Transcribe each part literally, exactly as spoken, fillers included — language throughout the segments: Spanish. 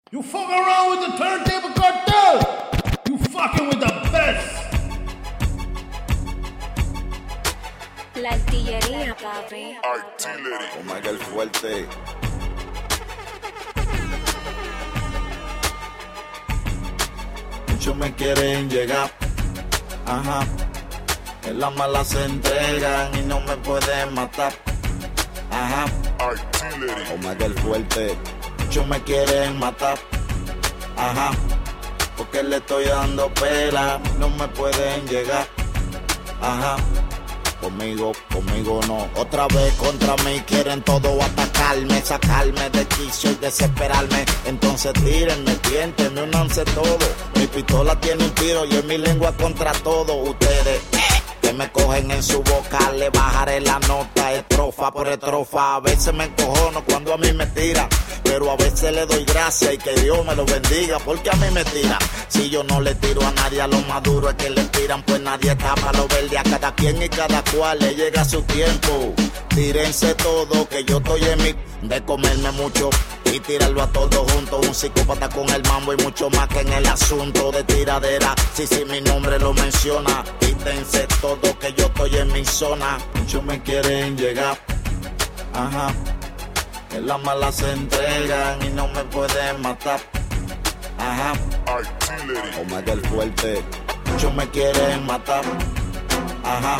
You fuck around with the Turntable Cartel. You fucking with the best. La artillería, papi. Artillery. Omega el fuerte. Muchos me quieren llegar. Ajá. En las malas se entregan y no me pueden matar. Ajá. Artillery. Omega el fuerte. Muchos me quieren matar. Ajá. Porque le estoy dando pela. No me pueden llegar. Ajá. Conmigo, conmigo no. Otra vez contra mí quieren todo atacarme, sacarme de quicio y desesperarme. Entonces tírenme, tiéntenme, únanse todo. Mi pistola tiene un tiro y en mi lengua contra todo. Ustedes que me cogen en su boca, le bajaré la nota estrofa por estrofa. A veces me encojono cuando a mí me tira, pero a veces le doy gracias y que Dios me lo bendiga, porque a mí me tira. Si yo no le tiro a nadie, a lo más duro es que le tiran, pues nadie tapa lo verde. A cada quien y cada cual le llega su tiempo. Tírense todo, que yo estoy en mi de comerme mucho y tirarlo a todos juntos. Un psicópata con el mambo y mucho más que en el asunto de tiradera. Si, si mi nombre lo menciona, quítense todo, que yo estoy en mi zona. Muchos me quieren llegar, ajá. En las malas se entregan y no me pueden matar. Ajá. Artillery. Omega el fuerte. Muchos me quieren matar. Ajá.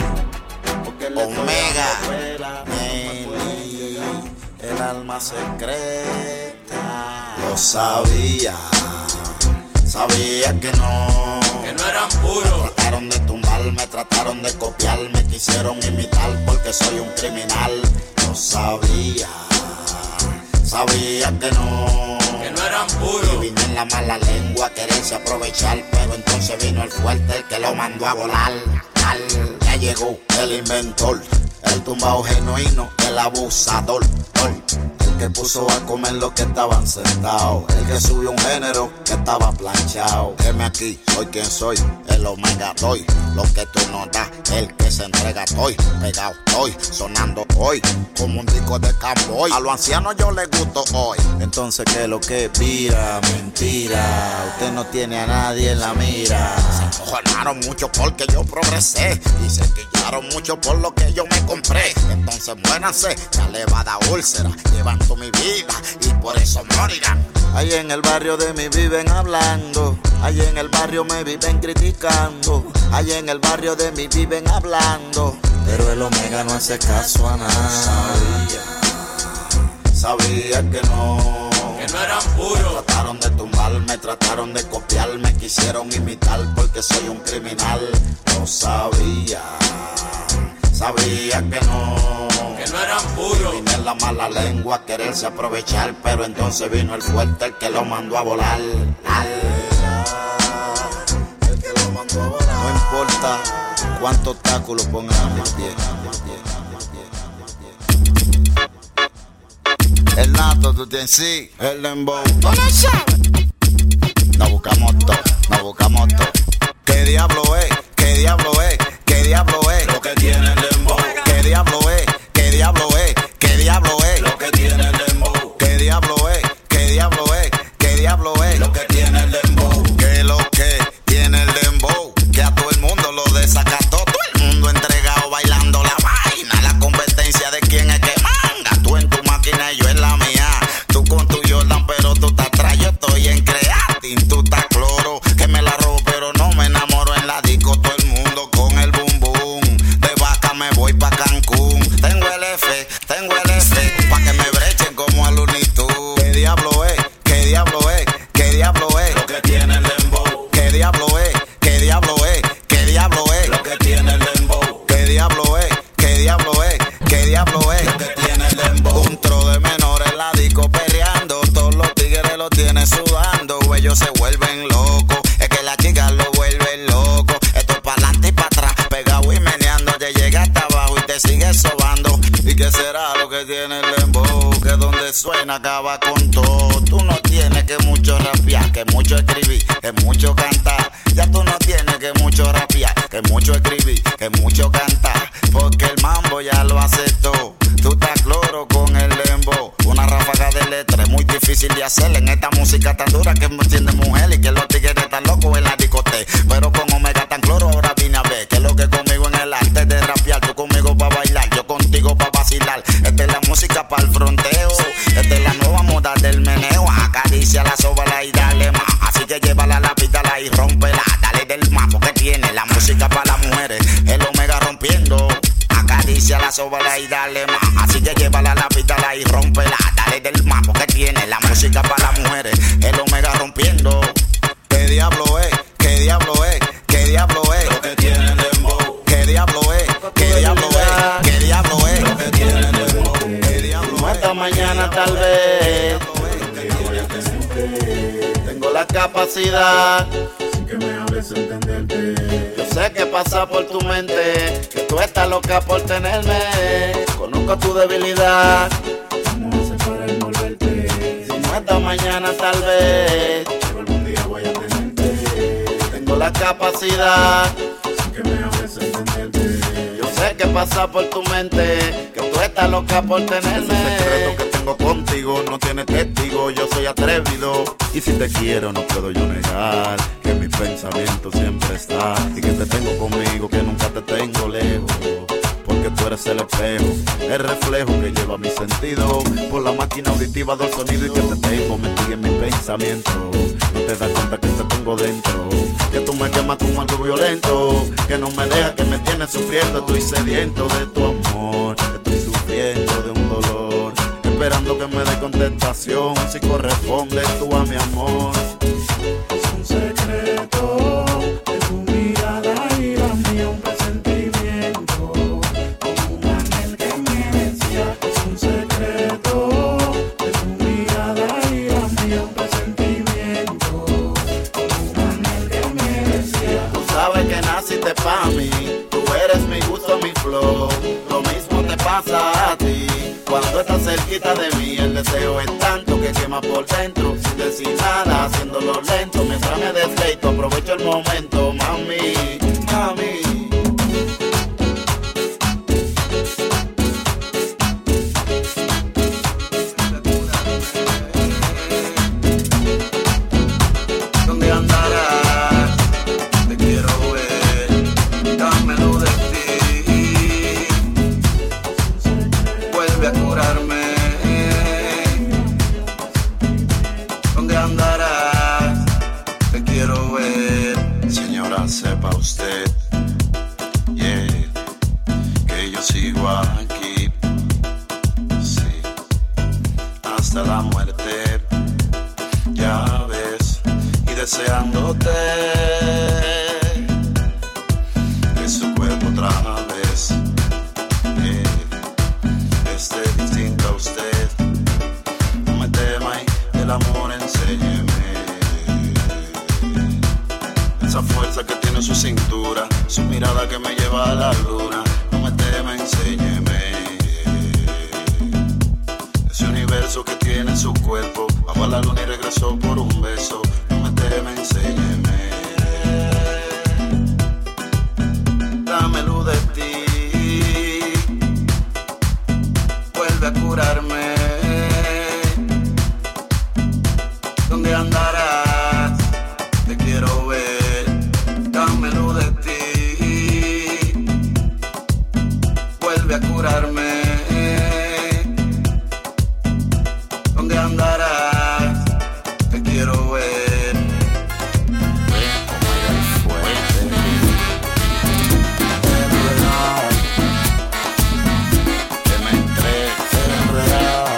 Omega. Nelly, el alma secreta. Lo sabía. Sabía que no. Que no eran puros. Me trataron de tumbarme, trataron de copiarme, quisieron imitar porque soy un criminal. Lo sabía. Sabía que no, que no eran puros. Y vino en la mala lengua a quererse aprovechar, pero entonces vino el fuerte, el que lo mandó a volar. Al, ya llegó el inventor, el tumbao genuino, el abusador. El que puso a comer los que estaban sentados, el que subió un género que estaba planchado. Deme aquí, soy quien soy, el Omega doy. Lo que tú no das, el que se entrega estoy. Pegado estoy, sonando hoy, como un disco de Camboy. A los ancianos yo les gusto hoy. Entonces, ¿qué es lo que pira? Mentira, usted no tiene a nadie en la mira. Se encojonaron mucho porque yo progresé y se quillaron mucho por lo que yo me compré. Entonces, muéranse, ya le va a dar úlcera. Llevan toda mi vida y por eso morirán. Ahí en el barrio de mí viven hablando, ahí en el barrio me viven criticando, ahí en el barrio de mí viven hablando, pero el Omega no hace caso a nada. Sabía, sabía que no, que no eran puros. Me trataron de tumbarme, trataron de copiarme, quisieron imitar porque soy un criminal. Lo sabía, sabía que no, que no eran puros. Vine en la mala lengua a quererse aprovechar, pero entonces vino el fuerte, el que lo mandó a volar. El que lo mandó a volar. No importa cuántos obstáculos pongan a mis pies. El nato, tú tienes sí, el dembow. Nos buscamos todo, nos buscamos todo. ¿Qué diablo es? ¿Qué diablo es? ¿Qué diablo es? Lo que tiene el dembow. ¿Qué diablo es? ¿Qué diablo es? ¿Qué diablo es? Lo que tiene el dembow. ¿Qué diablo es? ¿Qué diablo es? ¿Qué diablo es? Lo que tiene el dembow. ¿Qué lo que tiene el dembow? Que a todo el mundo lo desacató. Todo el mundo entregado bailando la vaina. La competencia de quién es que manga. Tú en tu máquina y yo en la mía. Tú con tu Jordan pero tú estás atrás. Yo estoy en Creatin, tú estás cloro. Que me la robo pero no me enamoro en la disco. Todo el mundo con el boom boom. De vaca me voy pa' Cancún. Tengo el F, tengo el F, pa' que me brechen como a Looney Tunes. ¿Qué diablo es? ¿Qué diablo es? ¿Qué diablo es? Lo que tiene el dembow. ¿Qué diablo es? ¿Qué diablo es? ¿Qué diablo es? Lo que tiene el dembow. ¿Qué diablo es? ¿Qué diablo es? ¿Qué diablo es? Lo que tiene el dembow. Un tro de menores en la disco perreando. Todos los tigres lo tienen sudando. Ellos se vuelven locos. Es que las chicas lo vuelven loco. Esto es para adelante y para atrás. Pegado y meneando. Te llega hasta abajo y te sigue sobando. ¿Y qué será lo que tiene el dembow? Que donde suena acaba con todo. Tú no tienes que mucho rapear, que mucho escribir, que mucho cantar. Ya tú no tienes que mucho rapear, que mucho escribir, que mucho cantar. Porque el mambo ya lo aceptó. Tú estás cloro con el dembow. Una ráfaga de letra es muy difícil de hacer en esta música tan dura. dura que me enciende mujer y que los tigres están locos en la discoteca. Pero con Omega tan cloro ahora vine a ver que es lo que conmigo en el arte de rapear. Tú conmigo pa' bailar, yo contigo pa' vacilar. Esta es la música pa' el fronteo, esta es la nueva moda del meneo. Acaricia la sóbala y dale más, así que llévala a la pítala y rómpela. Dale del mambo que tiene la música pa' las mujeres, el Omega rompiendo. Acaricia la sóbala y dale más, así que llévala a la pítala y rómpela. Dale del mambo que tiene la música para las mujeres, el Omega rompiendo. ¿Qué diablo es? ¿Qué diablo es? ¿Qué diablo es? Lo que tiene el dembow. ¿Qué diablo es? ¿Qué diablo es? ¿Qué diablo es? Lo que tiene el dembow. ¿Qué diablo es? Esta mañana tal vez tengo la capacidad Que me hables entenderte. Yo sé que pasa por tu mente, que tú estás loca por tenerme. Conozco tu debilidad, Vamos a hacer para envolverte. si no esta mañana tal vez Pero algún día voy a tenerte. tengo la capacidad. Sin que me hables entenderte. Yo sé que pasa por tu mente, que tú estás loca por tenerme. Ese secreto que tengo contigo no tiene testigo, yo soy atrevido. Y si te quiero no puedo yo negar que mi pensamiento siempre está y que te tengo conmigo, que nunca te tengo lejos. Porque tú eres el espejo, el reflejo que lleva mi sentido por la máquina auditiva del sonido y que te tengo metido en mi pensamiento. No te das cuenta que te tengo dentro, que tú me quemas como algo violento, que no me dejas, que me tienes sufriendo. Estoy sediento de tu amor, estoy sufriendo de un dolor, esperando que me dé contestación si corresponde tú a mi amor. Es un secreto de tu mirada y la mía, un presentimiento. Como un ángel que me decía. Es un secreto de tu mirada y la mía, un presentimiento. Como un ángel que me decía. Tú sabes que naciste pa' mí, tú eres mi gusto, mi flow. Lo mismo te pasa a ti cuando estás cerquita de mí. El deseo es tanto que quema por dentro, sin decir nada, haciéndolo lento. Mientras me desleito, aprovecho el momento, mami, mami. ¿Dónde andarás? Te quiero ver, dámelo de ti. Vuelve a curarme. ¿Dónde andarás? Te quiero ver. Señora, sepa usted, yeah, que yo sigo aquí, sí, hasta la muerte, ya ves, y deseándote, que su cuerpo otra vez, yeah, esté distinto a usted. No me tema y el amor enséñeme. Esa fuerza que tiene su cintura, su mirada que me lleva a la luna. No me tema, enséñeme. Ese universo que tiene su cuerpo, bajó a la luna y regresó por un beso. No me tema, enséñeme. Dame luz de ti, vuelve a curarme. ¿Dónde andarás? Te quiero ver. Dame luz de ti, vuelve a curarme. ¿Dónde andarás? Te quiero ver. Omega el fuerte, enredado, que me entregues enredado.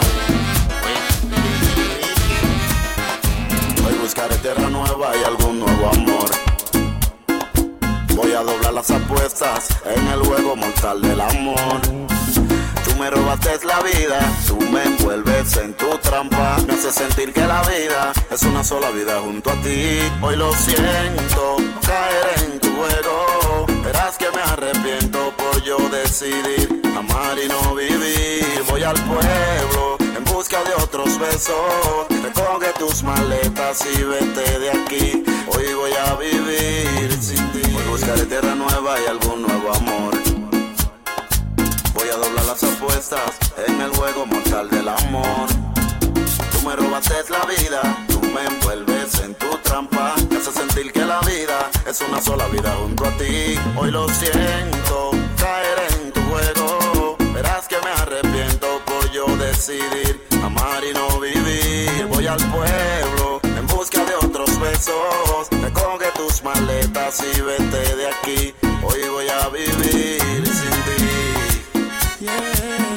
Hoy buscaré tierra nueva y algún nuevo amor. Voy a doblar las apuestas en el juego mortal del amor. Tú me robaste la vida, tú me envuelves en tu trampa. Me haces sentir que la vida es una sola vida junto a ti. Hoy lo siento, caer en tu juego. Verás que me arrepiento por yo decidir amar y no vivir. Voy al pueblo en busca de otros besos. Recoge tus maletas y vete de aquí. Hoy voy a vivir sin ti. Hoy buscaré tierra nueva y algún nuevo amor. Voy a doblar las apuestas en el juego mortal del amor. Tú me robaste la vida, tú me envuelves en tu trampa. Me hace sentir que la vida es una sola vida junto a ti. Hoy lo siento, caer en tu juego. Verás que me arrepiento por yo decidir amar y no vivir. Voy al pueblo en busca de otros besos. Recoge tus maletas y vete de aquí. Hoy voy a vivir sin ti. Yeah.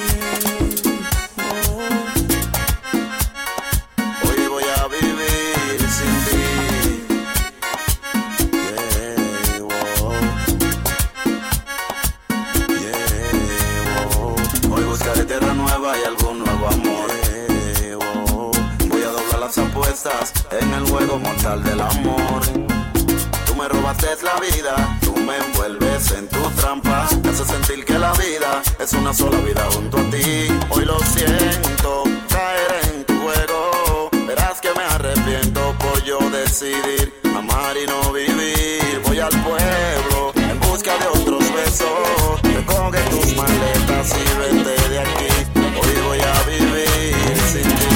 En el juego mortal del amor, tú me robaste la vida, tú me envuelves en tu trampa. Me hace sentir que la vida es una sola vida junto a ti. Hoy lo siento, caer en tu juego. Verás que me arrepiento por yo decidir amar y no vivir. Voy al pueblo en busca de otros besos. Recoge tus maletas y vete de aquí. Hoy voy a vivir sin ti.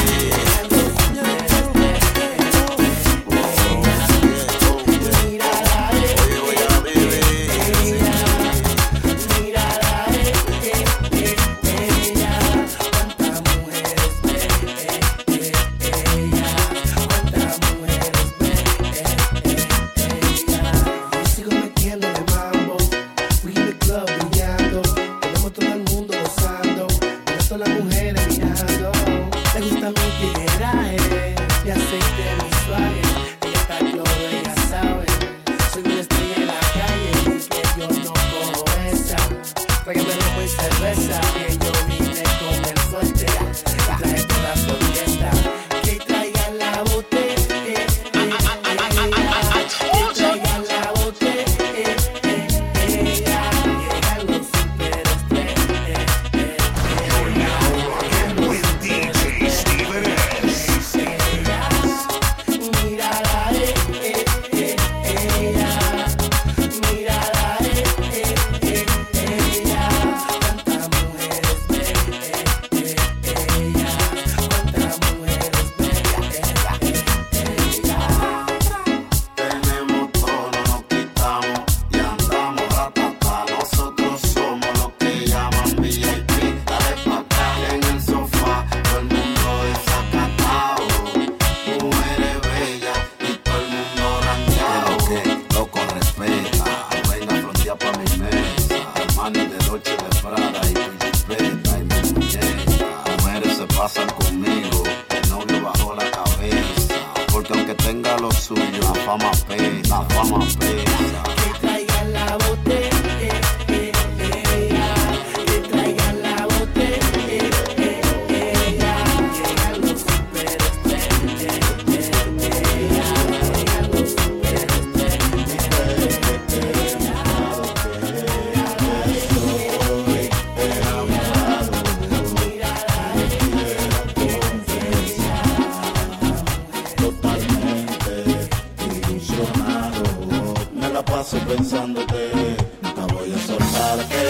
Pensándote, nunca voy a soltarte.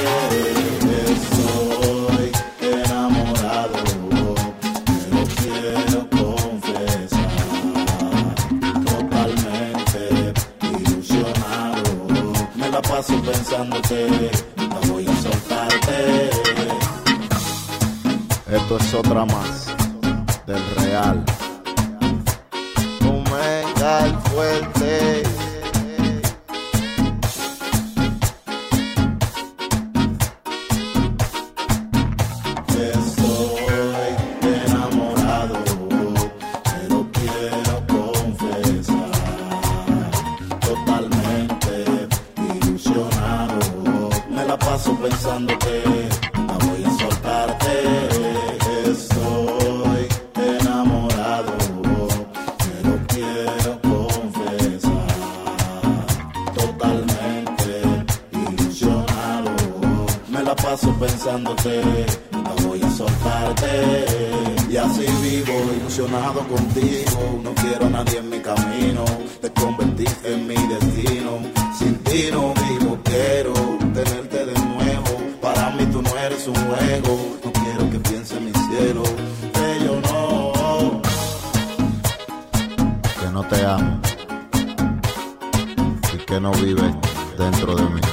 Estoy enamorado, te lo quiero confesar. Totalmente ilusionado, me la paso pensándote, nunca voy a soltarte. Esto es otra más del real. Omega el fuerte. Pensándote, no voy a soltarte. Estoy enamorado, te lo quiero confesar. Totalmente ilusionado, me la paso pensándote, no voy a soltarte. Y así vivo, ilusionado contigo. No quiero a nadie en mi camino. Te convertiste en mi destino. Sin ti no vivo, quiero tenerte de nuevo. Para mí tú no eres un juego. No quiero que piense en mi cielo que yo no. amo y que no vive dentro de mí.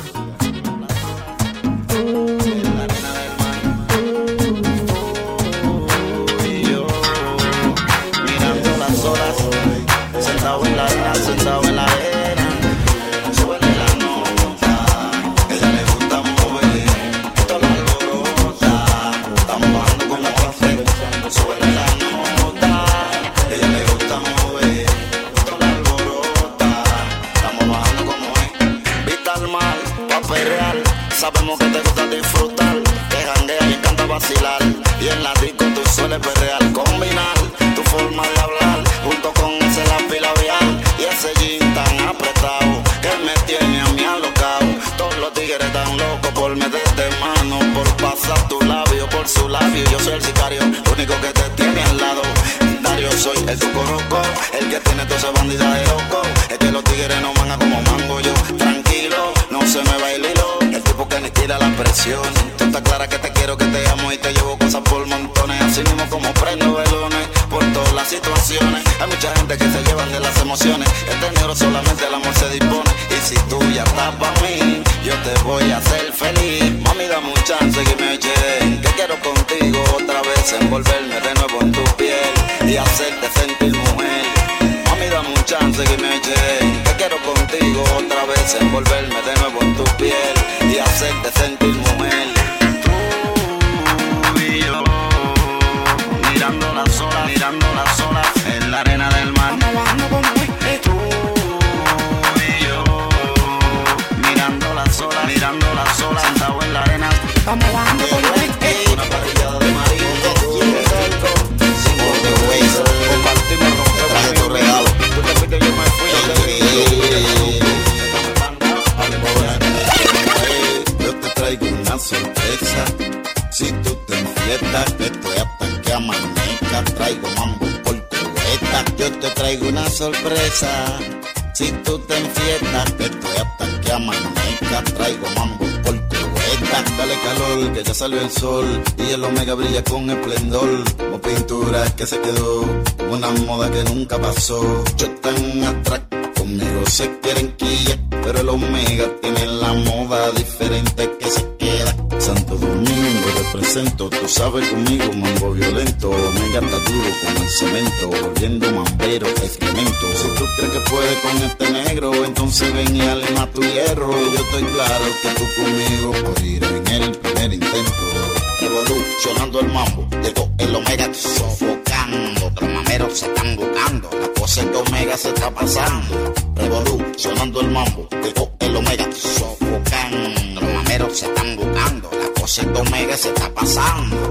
Mirando las olas, sentado en la arena, sentado en la arena, suena la nota, ella le gusta mover, toda la alborota, estamos bajando como café, suena la nota, ella le gusta mover, toda la alborota, estamos bajando como es, vista al mar, pa' perrear, sabemos que te gusta disfrutar, te janguea y encanta vacilar, y en la disco tú sueles perrear, combinar tu forma de hablar, junto con ese lápiz labial, y ese jean tan apretado, que me tiene a mí alocado, todos los tigres tan locos por meterte mano, por pasar tu labio, por su labio, yo soy el sicario, lo único que te tiene al lado, Dario soy el tucoroco, el que tiene toda esa bandida de loco, es que los tigres no mangan como mango yo, tranquilo, no se me va el hilo, el tipo que ni tira la presión, tú estás clara que te quiero, que te amo y te llevo cosas por montones, así mismo como prendo velones, por todas las situaciones, hay mucha gente que se llevan de las emociones, este negro solamente el amor se dispone, y si tú ya estás pa' mí, yo te voy a hacer feliz, mami dame un chance que me eche, que quiero contigo otra vez envolverme de nuevo en tu piel, y hacerte sentir mujer, mami dame un chance que me eche, que quiero contigo otra vez envolverme de nuevo en tu piel, y hacerte sentir mujer, tú y yo, mirando las olas, mirando las olas en la arena del mar, tú y yo, mirando las olas, mirando las olas, sentado en la arena, una parrillada de marisco, cinco de hueso, compartimos, rompemos tu regalo, tú te fuiste, yo me fui, yo te vi, Yo te traigo una sorpresa. Si tú te enfietas, estoy hasta que amanezca. Traigo mambo por cubeta. Yo te traigo una sorpresa. Si tú te enfietas, estoy hasta que amanezca. Traigo mambo por cubeta. Dale calor, que ya salió el sol. Y el omega brilla con esplendor. Como pintura que se quedó. Una moda que nunca pasó. Yo tan atractivo. Conmigo se quieren quillar, pero el omega tiene la moda diferente que se queda. Santo Domingo represento, tú sabes conmigo, mambo violento. Omega está duro como el cemento, volviendo mambero, excremento. Si tú crees que puedes con este negro, entonces ven y alima tu hierro. Yo estoy claro que tú conmigo por ir en el primer intento. Revolucionando el mambo, llegó el omega sofocando. Los mameros se están buscando, la cosa es que omega se está pasando. Revolucionando el mambo, llegó el omega sofocando. Los mameros se están buscando, la cosa es que omega se está pasando.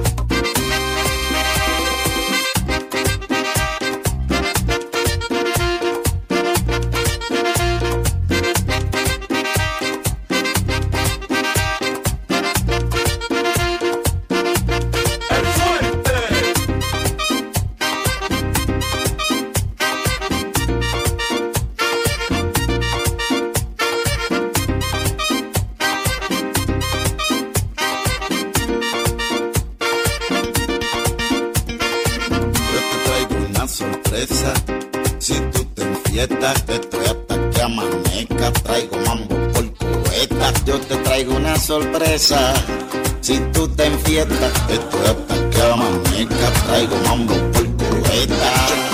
Si tú te enfietas, estoy hasta que amanezca. Traigo mambo por cubeta. Yo te traigo una sorpresa. Si tú te enfietas, estoy hasta que amanezca. Traigo mambo por cubeta.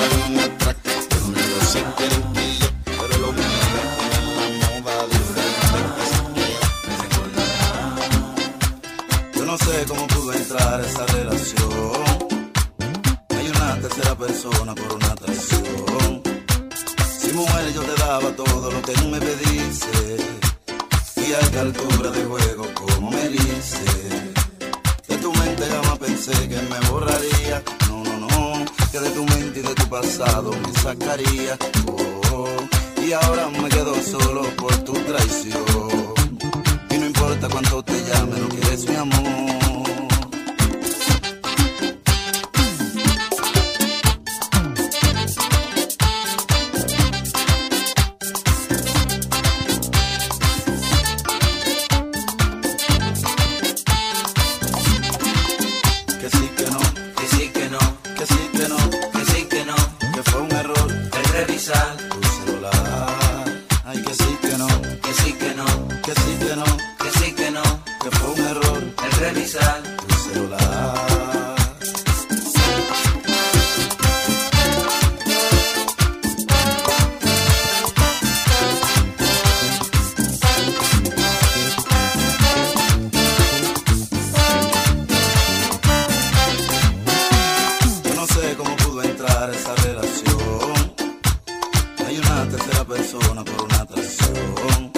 Pero lo mío es la moda diferente que se queda. Yo no sé cómo pudo entrar esa relación. Hay una tercera persona por una traición. Si mujer yo te daba todo lo que tú me pediste, y a esta altura de juego como me dice, de tu mente jamás pensé que me borraría. No, no, no, que de tu mente y de tu pasado me sacaría. Oh, y ahora me quedo solo por tu traición. Y no importa cuánto te llame, no quieres mi amor. hay una tercera persona por una traición.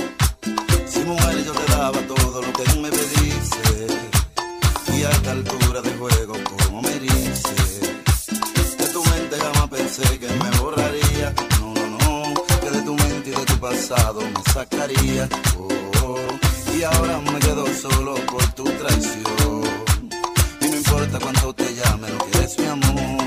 Si mujer yo te daba todo lo que me pediste, y a esta altura de juego como me dices, de tu mente jamás pensé que me borraría. No, no, no, que de tu mente y de tu pasado me sacaría. Oh, oh, y ahora me quedo solo por tu traición. Y no importa cuánto te llame, lo que eres mi amor.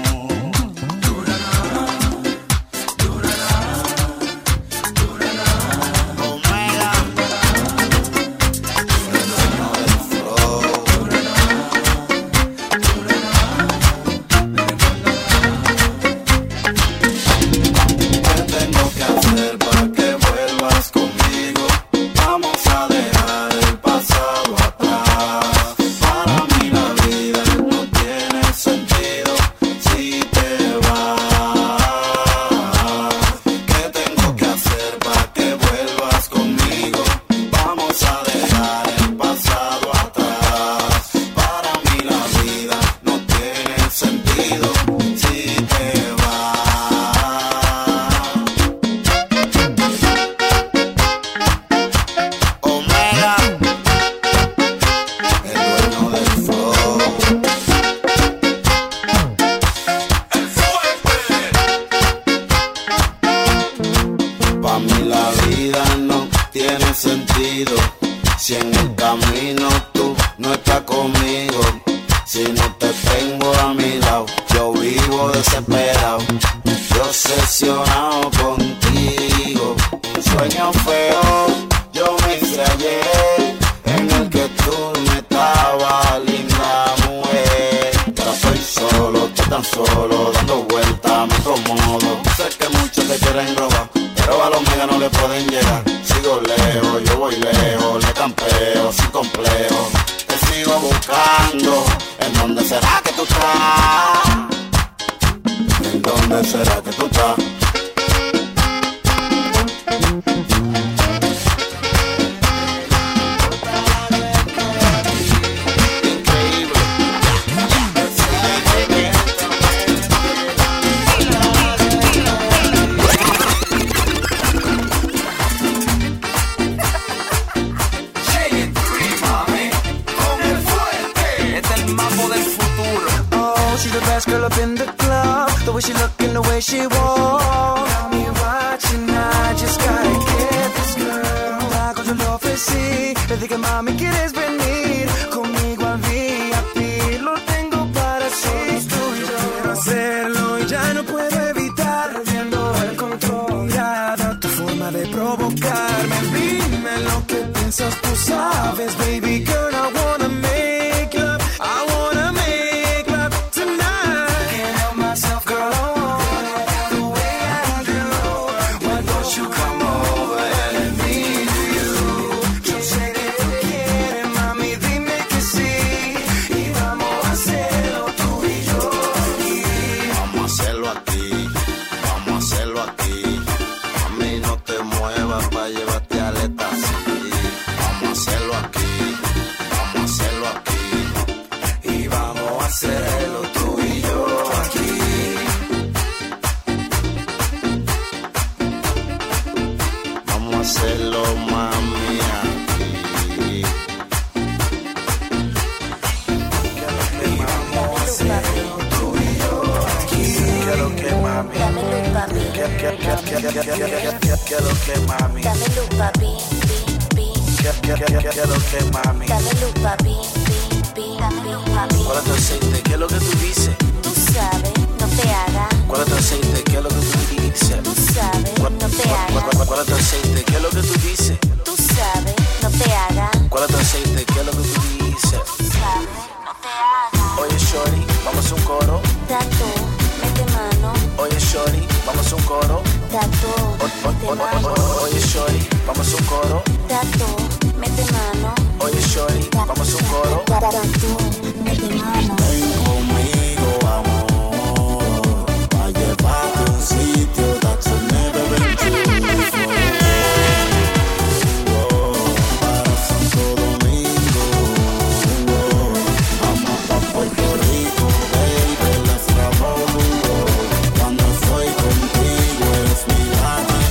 Cuando estoy contigo eres mi lágrima.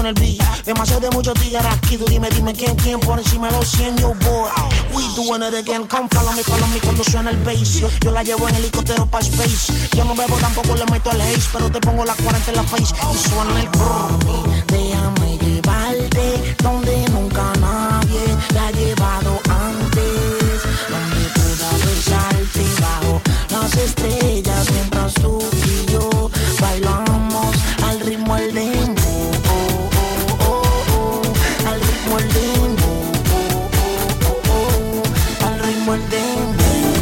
el beat. Demasiado de muchos tigres aquí, tú dime, dime quién, quién por encima de los cien, yo boy. We doing it again, come follow me, follow me cuando suena el bass. Yo, yo la llevo en helicóptero pa' space. Yo no bebo, tampoco le meto el haze, pero te pongo la cuarenta en la face y suena el brrr. Déjame llevarte donde nunca nadie la ha llevado antes, donde pueda besarte bajo las estrellas mientras tú y yo bailamos al ritmo del dembow, oh, oh, oh, oh, al ritmo del dembow, oh, oh, oh, oh, al ritmo del dembow.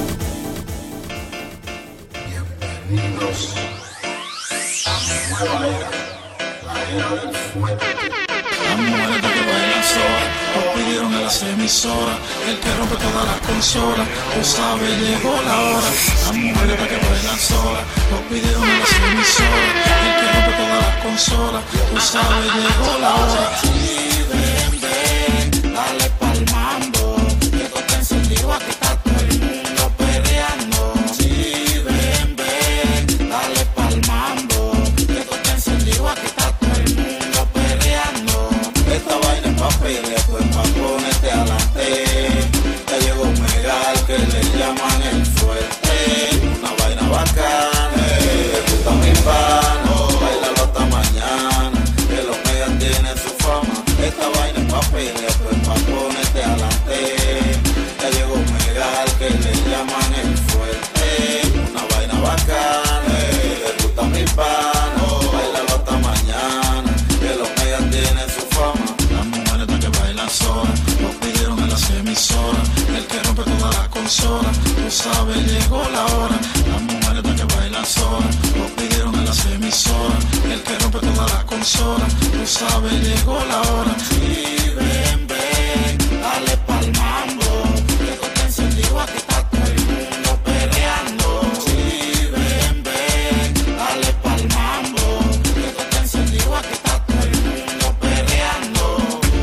Bienvenidos a mi nueva era, la era del fuego. Las mujeres que bailan solas, nos pidieron en las emisoras, el que rompe todas las consolas, tú sabes, llegó la hora. Las mujeres que bailan solas, nos pidieron en las emisoras, el que rompe todas las consolas, tú sabes, llegó la hora. Sí, ven, ven, dale pa'l mambo, que tú te encendido, aquí está todo el mundo perreando. Sí, ven, ven, dale pa'l mambo, que tú te encendido, aquí está todo el mundo perreando. Esta vaina es pa' pelear, pues pa' ponerte adelante. Ya llegó un megal que le llaman el fuerte. Una vaina bacana, le gusta mi pano, bailalo hasta mañana, que los megas tienen su fama. Esta vaina es pa' pelear, pues pa' ponerte adelante. Ya llegó un megal que le llaman el fuerte. Una vaina bacana, le gusta mi pano, bailalo hasta mañana, que los megas tienen su fama. Las mujeres que bailan solas, nos pidieron en las emisoras, el que rompe todas las consolas, tú sabes, llegó la hora. Las mujeres que bailan solas, nos pidieron en las emisoras, el que rompe todas las consolas, tú sabes, llegó la hora. Y ven, ven, dale pa'l mambo, que tú te encendido, aquí está todo el mundo perreando. Sí, ven, ven, dale pa'l mambo, que tú te encendido, aquí está todo el mundo perreando.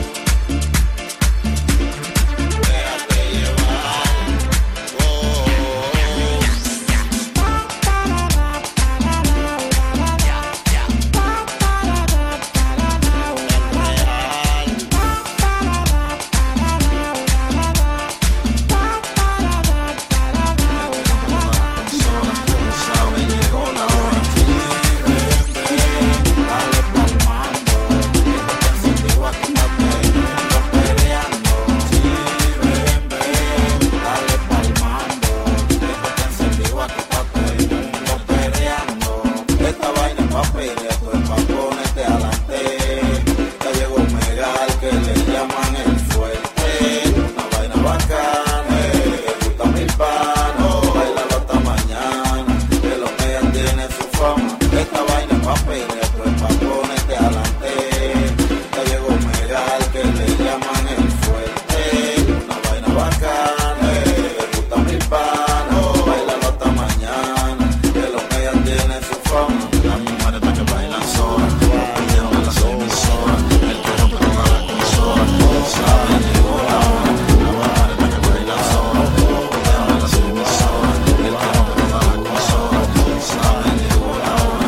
Déjate llevar, oh, Esta vaina es pa' pelear, pues pa' ponerte adelante. Ya llegó un megal que le llaman el fuerte. Una vaina bacana, le gusta mi pano, bailalo hasta mañana, que los megas tienen su fama. Esta vaina es pa' pelear, pues pa' ponerte adelante. Ya llegó un megal que le llaman el fuerte. Una vaina bacana, le gusta mi pano, bailalo hasta mañana, que los megas tienen su fama. Las mujeres que bailan solas, nos pidieron en las emisoras, el que rompe todas las consolas, tú sabes, llegó la hora. Las mujeres que bailan solas, nos pidieron en las emisoras, el que rompe todas las consolas, tú sabes, llegó la hora.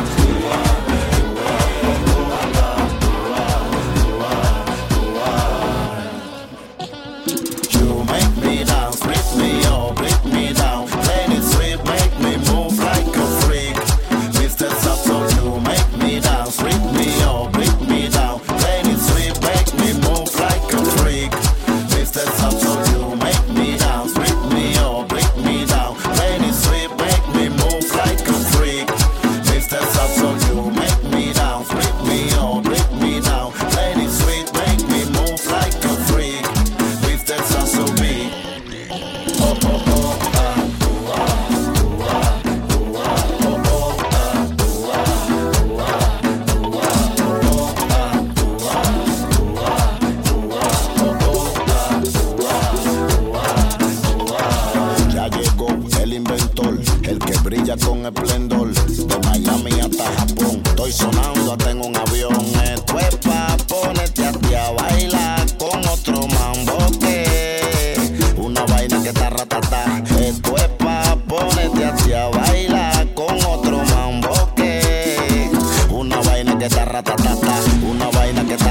You make me dance, break me up, break me down. Play it sweet, make me move like a freak. Mister Saxo, you make me dance, break me up, break me down. Play it sweet, make me move like a freak. Mister Saxo, you make me dance, break me up, break me down. Play it sweet, make me move like a freak. Mister Saxo, you make me dance, break me up, break me down. Play it sweet, make me move like a freak. Mister Saxo, me. Oh, oh, oh, ah, ooh, ah, ooh, ah, ooh, ah, oh, oh, ah, ooh, ah, ooh, ah, ooh, ah, oh, oh, ah, ooh, ah, ooh, ah, ooh, ah, oh, oh, ah, ooh, ah, ooh, ah. Ya llegó el inventor, el que brilla con esplendor. De Miami hasta Japón, estoy sonando hasta en un avión. Esto es pa' ponerte a ti a bailar con otro mambo que una vaina que está ratatá. Esto es pa' ponerte a ti a bailar con otro mambo que una vaina que está ratatá. Una vaina que está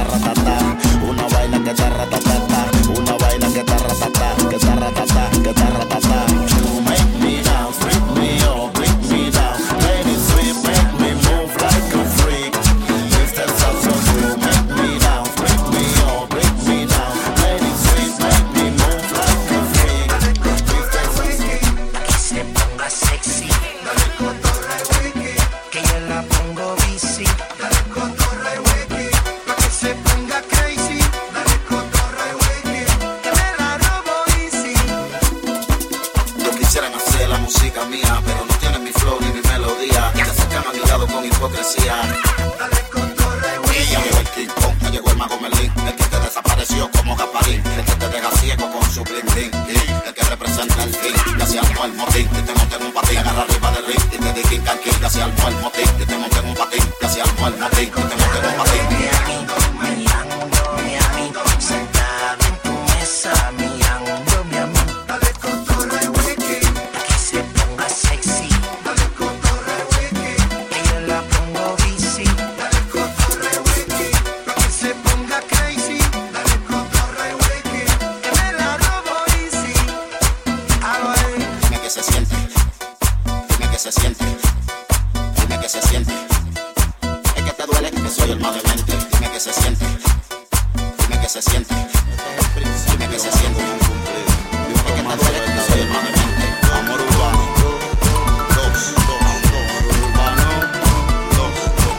slim, slim, el que representa el fin. Ya se armó el motín, y te monté en un patín, agarra arriba del ring, y te di king can king. Ya se armó el motín, y te monté en un patín, ya se armó el motín, y te monté en un patín. Mirando, mirando, sentada en tu mesa, mirando, mi amor. Dale cotorra y wiki, que se ponga sexy. Dale cotorra y wiki, que yo la pongo bici. Dale cotorra y wiki, que se ponga crazy. Dale cotorra y wiki, que me la robo easy. Algo ahí. Dime que se siente, dime que se siente, dime que se siente. Es que te duele que soy el más demente. Dime que se siente, dime que se siente, dime que se siente. Es que te duele que soy el más demente. Amor urbano, dos, dos, amor urbano, dos, dos.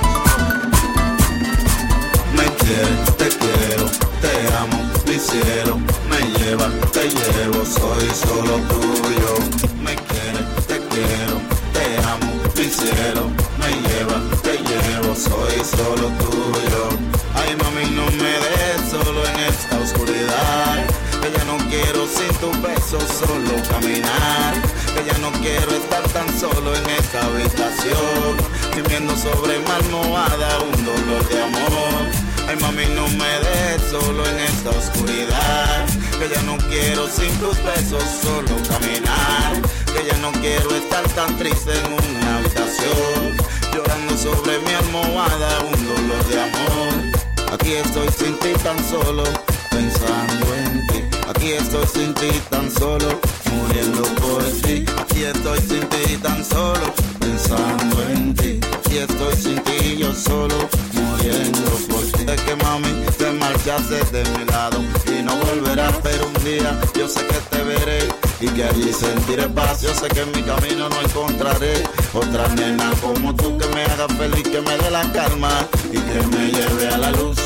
Me quieres, te quiero, te amo, mi cielo. Me lleva, te llevo, soy solo tuyo. Me quieres, te quiero, te amo, mi cielo. Me lleva, te llevo, soy solo tuyo. Ay, mami, no me des solo en esta oscuridad. Que ya no quiero sin tu beso solo caminar. Que ya no quiero estar tan solo en esta habitación, gimiendo sobre mi almohada un dolor de amor. Ay, mami, no me des solo en esta oscuridad. Que ya no quiero sin tus besos solo caminar. Que ya no quiero estar tan triste en una habitación, llorando sobre mi almohada un dolor de amor. Aquí estoy sin ti tan solo, pensando en ti. Aquí estoy sin ti tan solo, muriendo por ti. Aquí estoy sin ti tan solo, pensando en ti. Aquí estoy sin ti yo solo, muriendo por ti. Es que mami, te marchaste de mi lado y no volverás, pero un día yo sé que te veré y que allí sentiré paz. Yo sé que en mi camino no encontraré otra nena como tú, que me haga feliz, que me dé la calma y que me lleve a la luz,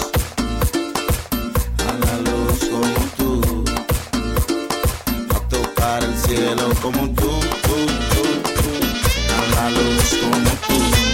a la luz como tú, a tocar el cielo como tú, tú, tú, tú, a la luz como tú.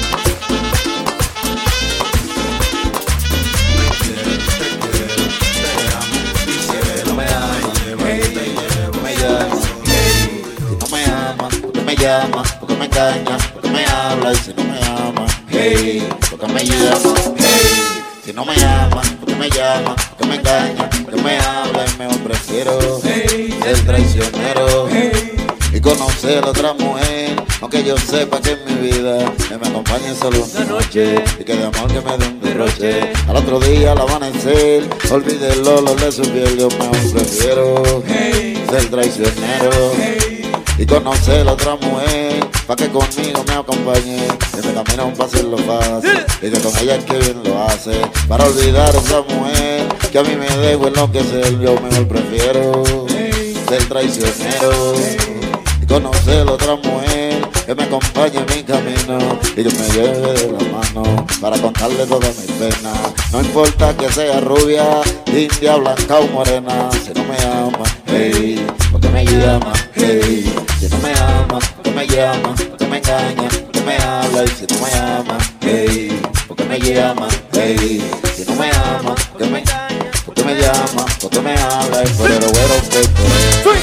Me quieres, te quiero, te amo, mi cielo. Me amas, te llevo, me llamas. Si no me amas, ¿por qué me llamas? ¿Por qué me engañas? ¿Por qué me hablas? Y si no me amas, hey, ¿por qué me llamas? Hey, si no me amas, ¿por qué me llamas? ¿Por qué me engañas? ¿Por qué me hablas? Y mejor prefiero ser traicionero y conocer a otra mujer, aunque yo sepa que en mi vida que me acompañe solo una noche y que de amor que me dé un derroche. Al otro día al amanecer olvide el olor de su piel. Yo mejor prefiero ser traicionero y conocer a otra mujer, pa' que conmigo me acompañe y me camino para hacerlo fácil y que con ella es que bien lo hace, para olvidar a esa mujer que a mí me dejo enloquecer. Yo mejor prefiero ser traicionero y conocer a otra mujer que me acompañe en mi camino y que me lleve de la mano para contarle todas mis penas. No importa que sea rubia, india, blanca o morena. Si no me ama, hey, ¿por qué me llama? Hey, si no me ama, ¿por qué me llama? ¿Por qué me engaña? ¿Por qué me habla? Y si no me ama, hey, ¿por qué me llama? Hey, si no me ama, ¿por qué me engaña? ¿Por qué me llama? ¿Por qué me habla? Y por el güero que por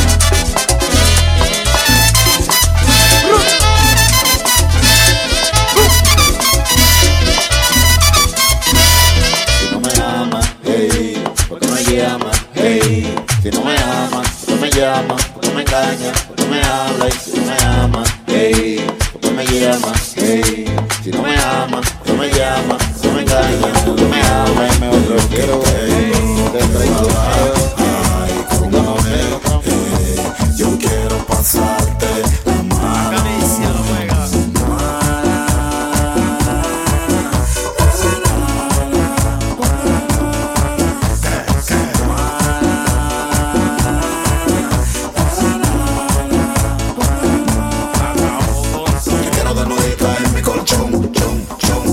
hey, si no me ama, ¿por qué me llama? ¿Por qué me engaña? ¿Por qué me habla? Y si no me ama, hey, ¿por qué me llama? Hey, si no me ama, ¿por qué me llama? ¿Por qué me engaña? ¿Por qué me habla? Y me otro quiero, hey, te traigo, ay, como no me yo quiero pasarte la mano.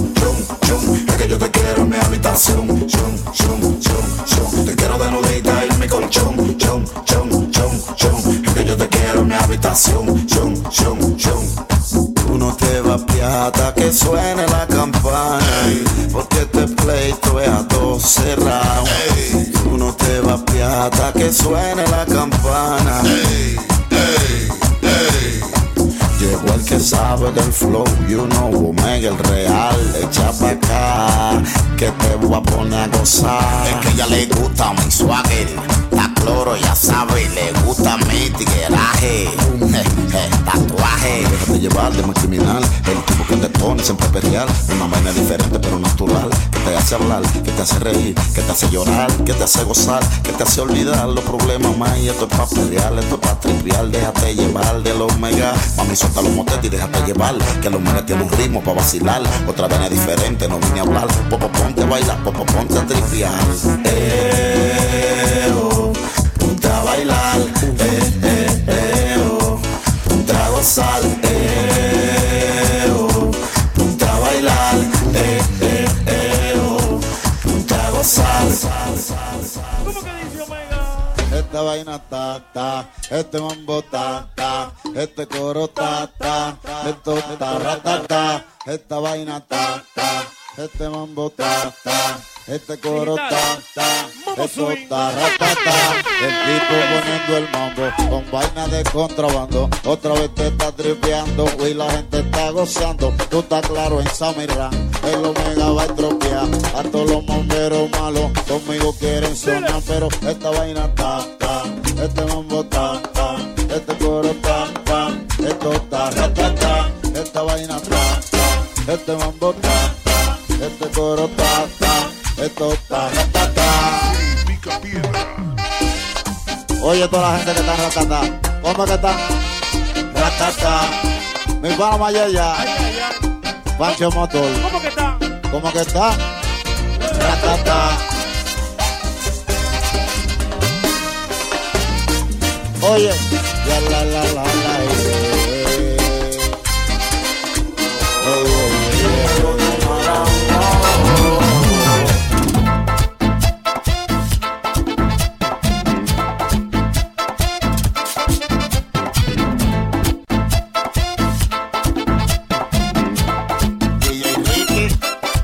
Chum, chum, chum, chum. Te quiero desnudita en sabe del flow, you know, Omega el real, echa pa' acá, que te voy a poner a gozar. Es que ella le gusta mi swagger, la cloro ya sabe, le gusta mi tigueraje, tatuaje. Déjate llevar de más criminal, el tipo que te pone siempre perreal, una vaina diferente pero natural, que te hace hablar, que te hace reír, que te hace llorar, que te hace gozar, que te hace olvidar los problemas más. Y esto es pa' pelear, esto es pa' trivial, déjate llevar del Omega. Mami, suelta los motetes y déjate llevar, que el Omega tiene un ritmo pa' vacilar. Otra vaina diferente, no vine a hablar. Popo, ponte a bailar, popo, ponte a triviar. Eh, oh, ponte a bailar. Eh, eh, eh, oh, ponte a gozar. Eh, oh, ponte a bailar. Eh, eh, eh, oh, ponte a gozar. ¿Cómo que dice Omega? Esta vaina ta, ta, este mambo ta, ta, este coro ta, ta, esto ta, ratata, esta vaina ta, ta, este mambo ta, ta, este coro ta, ta, esto ta, ratata, el tipo poniendo el mambo con vaina de contrabando, otra vez te está tripeando y la gente está gozando, tú estás claro en Samirán, el Omega va a estropear a todos los bomberos malos, conmigo quieren sonar, pero esta vaina ta, ta, este mambo ta, ta, este coro ta, ta, esto ta, ratata, esta vaina ta, ta, este mambo ta, ta, este coro ta, ta, esto ta, ratata. Oye, toda la gente que está ratata, ¿cómo es que está? Ratata, mi pana Mayella, Ay, ay, ay. Pancho Motor, ¿Cómo que está? ¿cómo que está? Ratata. Oye, ya la la la la, eh, eh, eh, D J Ricky,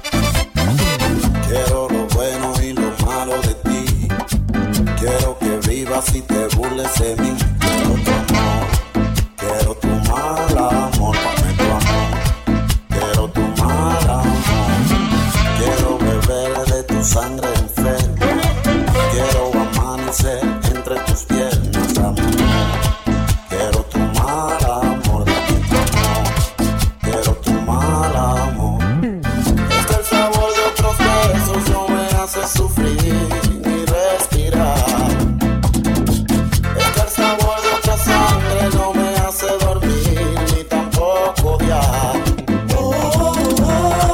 quiero lo bueno y lo malo de ti. Quiero que vivas y te burles de mí. Quiero tu amor, quiero tu mal amor, dame tu amor. Quiero tu mal amor, quiero beber de tu sangre enferma. Quiero amanecer entre tus piernas, amor. Quiero tu mal amor, dame tu amor. Quiero tu mal amor. Es que el sabor de otros besos no me hace sufrir ni respirar. Es que el sabor de otra sangre no me hace dormir ni tampoco odiar. Oh, oh,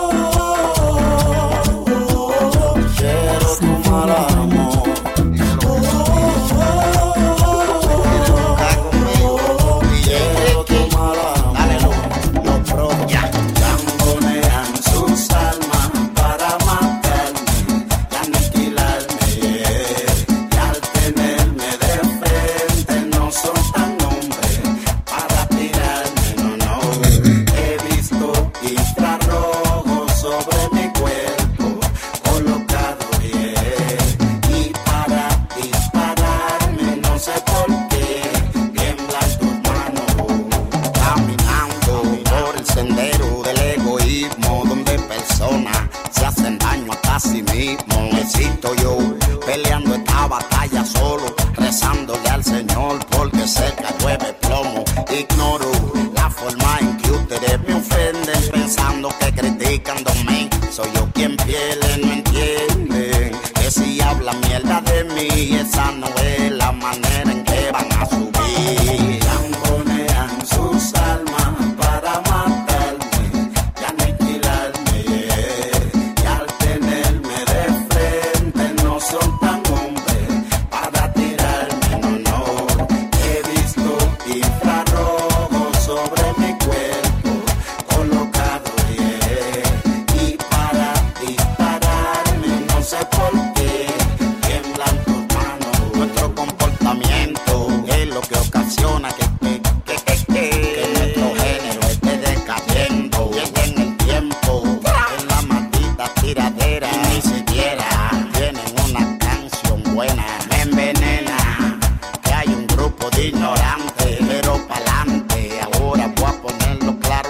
oh, oh, oh. Quiero tu mal amor. Oh, oh, oh, oh. Quiero tu mal amor. Los pros ya gambonean sus almas para matarme y aniquilarme. Y al tenerme de frente no son tan hombres para tirarme, no, no. He visto infrarrojos sobre mi cuerpo colocado bien y para dispararme no sé por qué tiemblan tus manos. Caminando por el sendero del egoísmo donde personas se hacen daño a sí mismo. Necesito yo peleando esta batalla solo, rezándole al Señor porque cerca llueve plomo. Ignoro la forma en que ustedes me ofenden pensando que criticándome soy yo quien pierde. No entienden que si hablan mierda de mí esa no es la manera en que van a subir. Gambonean sus almas para matarme y aniquilarme. Y al tenerme de frente no son tan hombres para tirarme, no, no. He visto infrarrojos sobre mi cuerpo colocado bien y para dispararme no sé por qué tiemblan tus manos. Nuestro comportamiento es lo que ocasiona que, que, que, que, que, que nuestro género esté decayendo. Y en el tiempo, en la maldita tiradera, y ni siquiera tienen una canción buena. Me envenena que hay un grupo de ignorantes, pero pa'lante. Ahora voy a ponerlo claro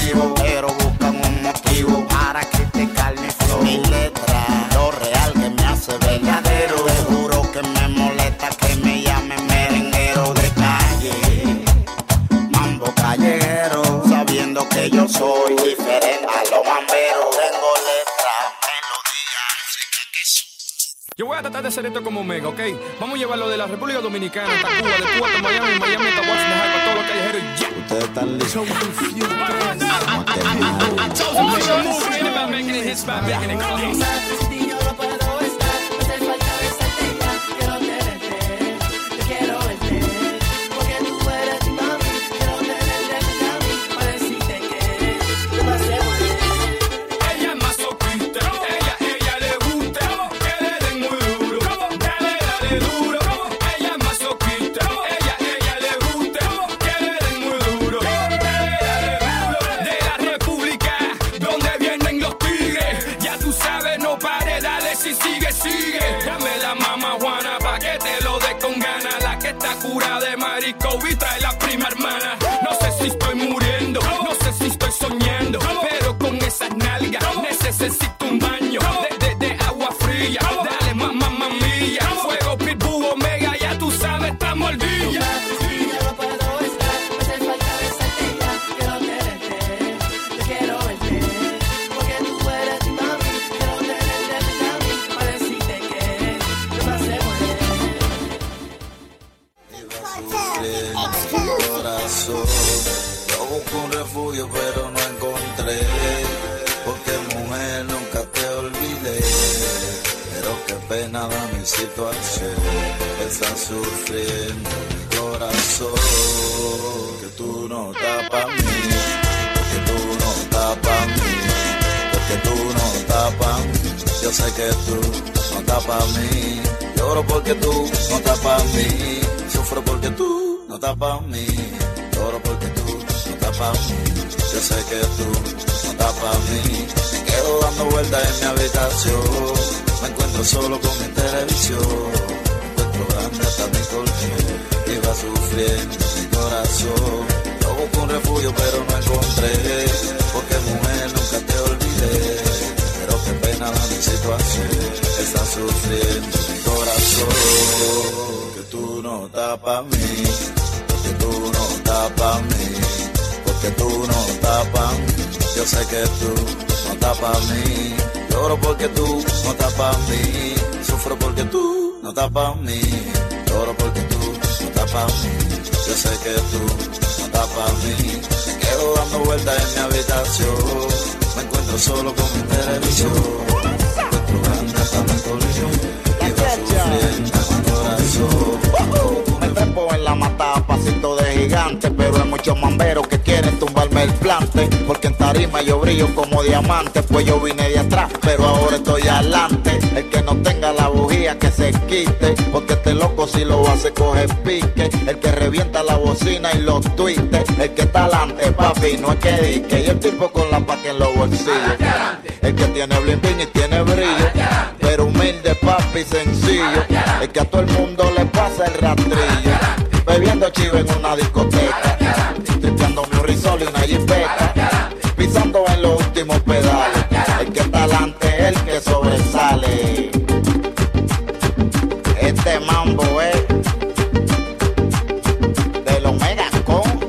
vivo, pero buscan un motivo para criticar mi flow. Mi letra, lo real que me hace verdadero. Te juro que me molesta que me llamen merenguero de calle, mambo callejero, sabiendo que yo soy diferente a los mamberos. Tengo letra, melodía, música que sube. Yo voy a tratar de hacer esto como Omega, ¿ok? Vamos a llevarlo de la República Dominicana hasta Cuba, de Cuba hasta Miami, Miami hasta Washington, para todos los callejeros y ya. Ustedes están listos. Cura de marico y trae la prima hermana. No sé si estoy muriendo, no sé si estoy soñando, pero con esas nalgas necesito un baño de, de, de agua fría. Dale mamá, mamá mía, fuego, pitbull, Omega, ya tú sabes, estamos al día. Corazón, yo busco un refugio pero no encontré, porque mujer nunca te olvidé, pero qué pena da mi situación, está sufriendo mi corazón, que tú no estás pa' mí, porque tú no estás pa' mí, porque tú no estás pa' mí, yo sé que tú no estás pa' mí, lloro porque tú no estás pa' mí, sufro porque tú no estás pa' mí, lloro porque tú no estás pa' mí, yo sé que tú no estás pa' mí, me quedo dando vueltas en mi habitación, me encuentro solo con mi televisión, me encuentro grande hasta mi colchón, y va sufriendo mi corazón, yo busco un refugio pero no encontré, porque mujer nunca te olvidé, pero qué pena da mi situación, está sufriendo mi corazón, que tú no estás pa' mí, porque tú no estás pa' mí, porque tú no estás pa' mí, yo sé que tú no estás pa' mí, lloro porque tú no estás pa' mí, sufro porque tú no estás pa' mí, lloro porque tú no estás pa' mí, yo sé que tú no estás pa' mí, me quedo dando vueltas en mi habitación, me encuentro solo con mi televisión, me encuentro grande hasta mi colisión, y va sufriendo mi corazón. Me trepo en la mata a pasito de gigante, pero hay muchos mamberos que quieren tumbarme el plante, porque en tarima yo brillo como diamante, pues yo vine de atrás, pero ahora estoy adelante. El que no tenga la bujía que se quite, porque este loco si lo hace coge pique. El que revienta la bocina y los tuites, el que está adelante, papi, no es que dique. Y el tipo con la paca en los bolsillos, el que tiene bling bling y tiene brillo, pero humilde, papi, sencillo. El que a todo el mundo le pasa el rastrillo, bebiendo chivo en una discoteca, tripeándome un risol y una jipeta, pisando en los últimos pedales. El que está adelante es el que sobresale. Este mambo es del Omega con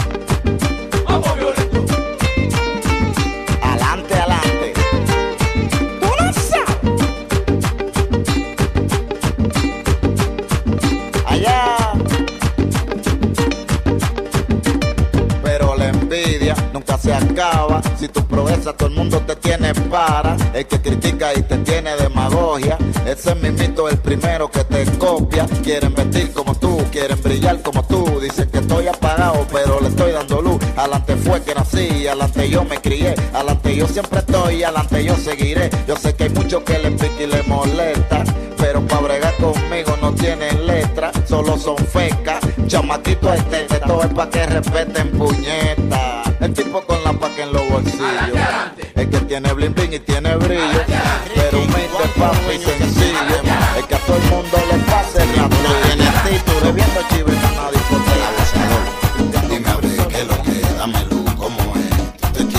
adelante, adelante. Tú lo sabes. Allá. Pero la envidia nunca se acaba. Si tú progresas, todo el mundo te tiene para. El que critica y te tiene demagogia, ese es mi mito, el primero que te copia. Quieren vestir como tú, quieren brillar como tú. Dicen que estoy apagado, pero le estoy dando luz. Adelante fue que nací, adelante yo me crié, adelante yo siempre estoy, adelante yo seguiré. Yo sé que hay muchos que le pica y le molesta, pero pa' bregar conmigo no tienen letra, solo son fecas. Chamaquito este, de todo es pa' que respeten puñeta. El tipo con la paca en los bolsillos, el que tiene bling bling y tiene brillo, pero humilde, papi, sencillo. El que a todo el mundo le pase el rastrillo. Tiene título, bebiendo chivo en una discoteca. Dime a ver qué es lo que, dame luz, cómo es. Te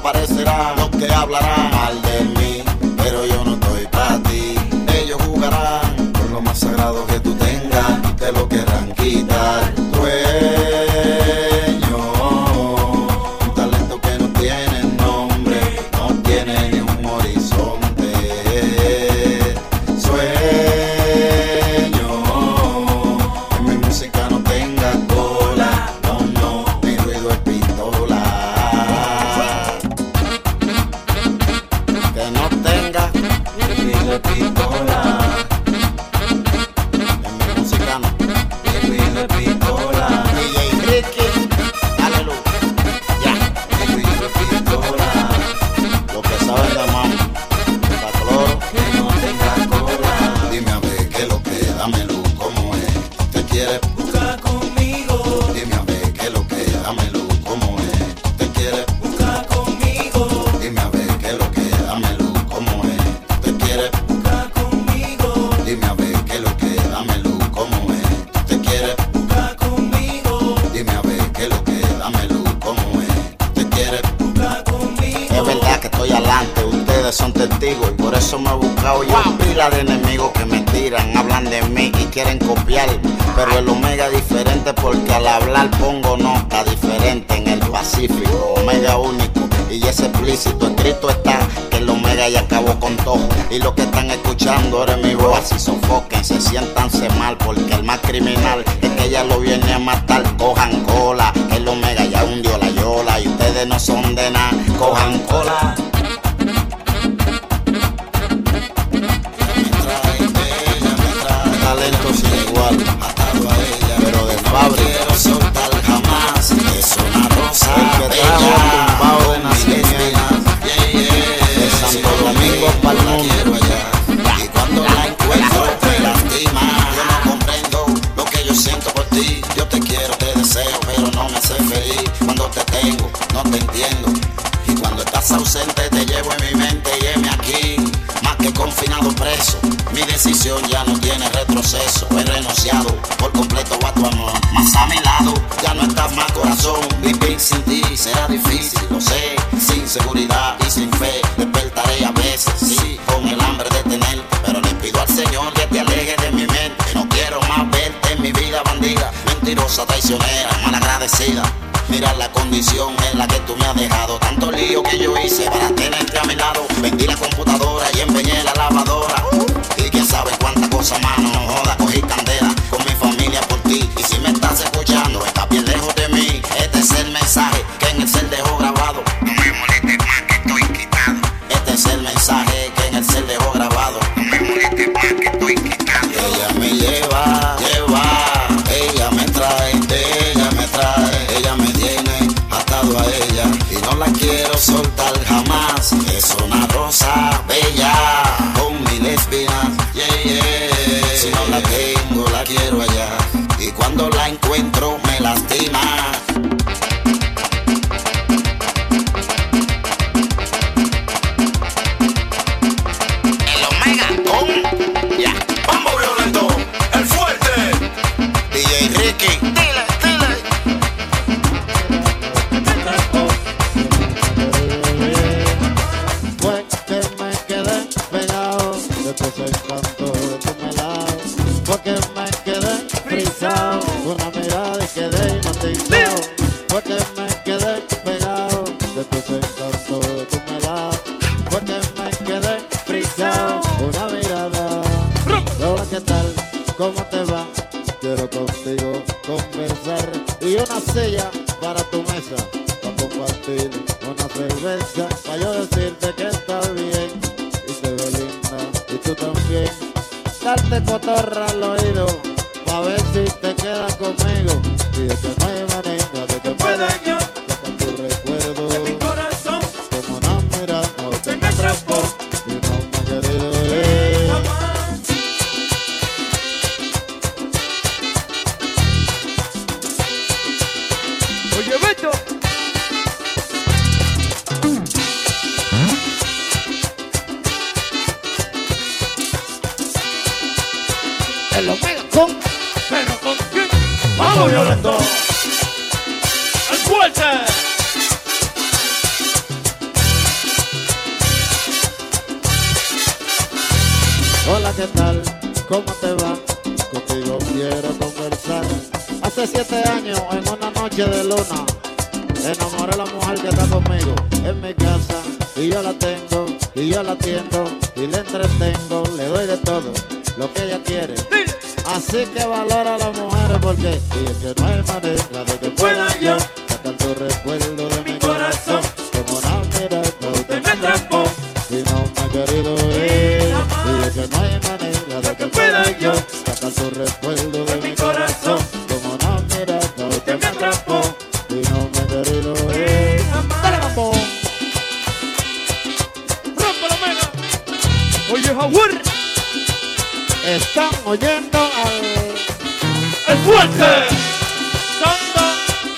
aparecerán los que hablarán mal de mí, pero yo no estoy para ti. Ellos jugarán con lo más sagrado que tú tengas y te lo querrán quitar. Dueño, un talento que no tiene nombre, no tiene ni un horizonte. Sueño, que mi música no tenga cola, no, no, mi ruido es pistola. Que no tenga mi ruido es pistola. En mi música no, mi ruido es pistola. D J Ricky, aleluya, ya, mi ruido es pistola. Lo que saben de mamá, está cloro, que no tenga cola. Dime a ver qué es lo que, dame luz, cómo es. Te quieres buscar conmigo. Dime a ver qué es lo que, dame luz, cómo es. Te quieres buscar conmigo. Dime a ver qué es lo que, dame luz, cómo es. Te quieres buscar conmigo. Dime a ver qué es lo que, dame luz, cómo es. Te quieres buscar conmigo. Dime a ver qué es lo que, dame luz, cómo es. Te quieres buscar conmigo. Es verdad que estoy adelante, ustedes son testigos y por eso me he buscado yo pila de enemigos que me tiran, hablan de mí y quieren copiar, pero el Omega es diferente porque al hablar pongo nota diferente en el Pacífico, Omega único y es explícito, escrito está que el Omega ya acabó con todo y los que están escuchando ahora mi voz, así sofoquen, se siéntanse mal porque el más criminal es que ella lo viene a matar, cojan cola, el Omega ya hundió la yola y ustedes no son de nada, cojan cola. Talento sin igual, atado a ella, pero de fábrica. No quiero soltar jamás, es una rosa. El que trajo tumbado de nacimiento, de Santo Domingo para el mundo. Y cuando la encuentro me lastima. Yo no comprendo lo que yo siento por ti. Yo te quiero, te deseo, pero no me hace feliz. Cuando te tengo, no te entiendo. Y cuando estás ausente te llevo en mi mente y heme aquí, más que confinado preso. Mi decisión ya no tiene retroceso, he renunciado por completo a tu amor. Más a mi lado, ya no estás más corazón. Vivir sin ti será difícil, lo sé. Sin seguridad y sin fe, despertaré a veces, sí, con el hambre de tenerte. Pero le pido al Señor que te aleje de mi mente. No quiero más verte en mi vida bandida, mentirosa, traicionera, malagradecida. Mira la condición en la que tú me has dejado. Tanto lío que yo hice para tenerte a mi lado. Vendí la computadora y empeñé la lavadora. Y quién sabe cuántas cosas más, no joda, cogí candela con mi familia por ti. Y si me estás escuchando, estás bien lejos de mí. Este es el mensaje que en el cel dejó grabado. No me molestes más que estoy quitado. Este es el mensaje que en el cel dejó grabado. No me molestes más que estoy quitado. Ella me lleva, lleva, ella me trae, ella me trae, ella me tiene atado a ella y no la quiero soltar jamás. Es una rosa bella con mil espinas, yeah, yeah. Si no la tengo la quiero allá y cuando la encuentro me lastima. El Omega con ya, vamos violento, el fuerte D J Ricky. Dile, dile. Fue que me quedé pegado de tus encantos, de tu melado. Fue que me quedé frisado, una mirada y quedé hipnotizado. Fue que me quedé pegado de tus encantos, de tu melado. Fue que me quedé frisado, una mirada. Hola, ¿qué tal? ¿Cómo te va? Quiero contigo conversar y una silla para tu mesa, para compartir una cerveza, para yo decirte que estás bien y te ve linda y tú también. Darte cotorra al oído, pa' ver si te quedas conmigo y de que no hay manera de que me daño, que tu recuerdo de mi corazón, como una mirada no te me atrapó y no me ha querido ir. Oye, Beto. El Omega con, Pero con quién? Vamos violento. El fuerte. Hola, ¿qué tal? ¿Cómo te va? Contigo quiero conversar. Hace siete años en una noche de luna enamoré a la mujer que está conmigo en mi casa y yo la tengo y yo la atiendo y le entretengo, le doy de todo lo que ella quiere. Así que valora a las mujeres porque y es que no hay manera de que pueda yo sacar tu recuerdo de mi corazón. Como una mirada usted me atrapó y no me ha querido ir. Y es que no hay manera de que pueda yo sacar tu recuerdo de mi corazón. Como una mirada usted me atrapó y no me ha querido ir. Dale, mambo. ¡Rompe la mega! Oye, Jaguar. Están oyendo al ¡El fuerte! Sondo.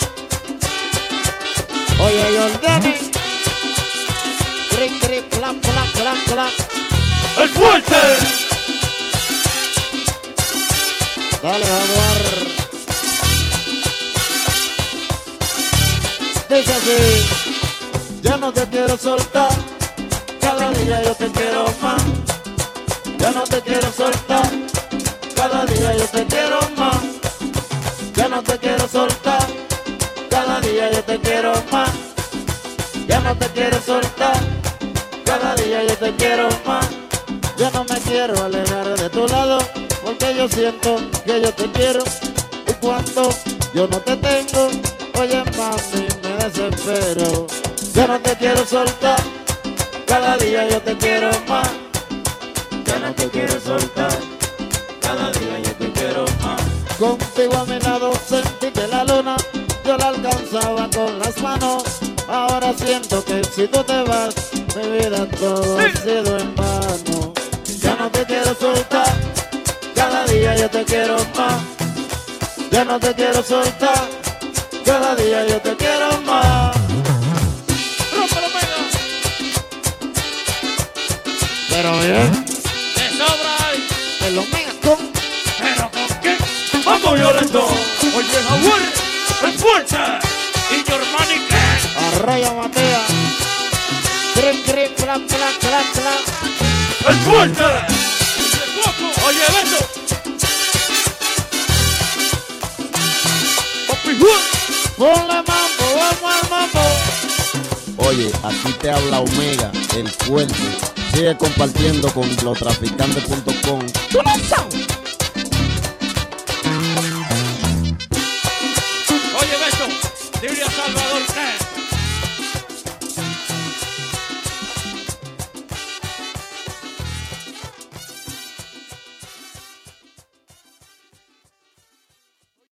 Oye, Jordani. Cri, cri, plan, plan, plan, plan. ¡El fuerte! Dale, Jaguar. Dice así. Ya no te quiero soltar. Cada día yo te quiero más. Ya no te quiero soltar. Cada día yo te quiero más. Ya no te quiero soltar. Cada día yo te quiero más. Ya no te quiero soltar. Cada día yo te quiero más. Yo no me quiero alejar de tu lado, porque yo siento que yo te quiero. Y cuando yo no te tengo, oye mami, me desespero. Yo no te quiero soltar. Cada día yo te quiero más. Ya no te quiero soltar. Cada día yo te quiero más. Contigo a mi lado sentí que la luna yo la alcanzaba con las manos. Ahora siento que si tú te vas, mi vida todo ha sido en vano. Ya no te quiero soltar. Cada día yo te quiero más. Ya no te quiero soltar. Cada día yo te quiero más. ¡Rompe la mega! Pero bien. ¡De sobra hay! En los megas con ¿Pero con qué? ¡Vamos violento! Oye, Jaguar. ¡El fuerte! ¿Y tu hermano y qué? Arroyo Matea. Crin, crin, plan, plan, plan, plan. ¡El fuerte! ¡El poco! Oye, Beto. ¡Papi Juan! Ponle mambo, vamos al mambo. Oye, aquí te habla Omega, el fuerte. Sigue compartiendo con los traficantes punto com. ¡Tú no sabes!